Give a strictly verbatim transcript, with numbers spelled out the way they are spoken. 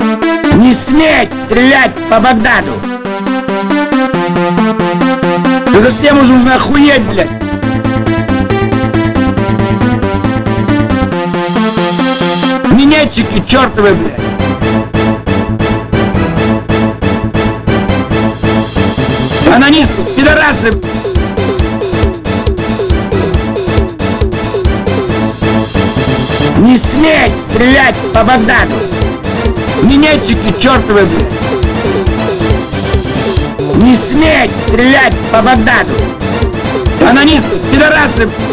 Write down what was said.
Не сметь стрелять по Багдаду! Это всем уже нужно охуеть, блядь! Минетчики чертовы, блядь! Анонисты, пидорасы! Не сметь стрелять по Багдаду! Минетчики чертовы, блядь! Не сметь стрелять по Багдаду! Анонисты, пидорасы!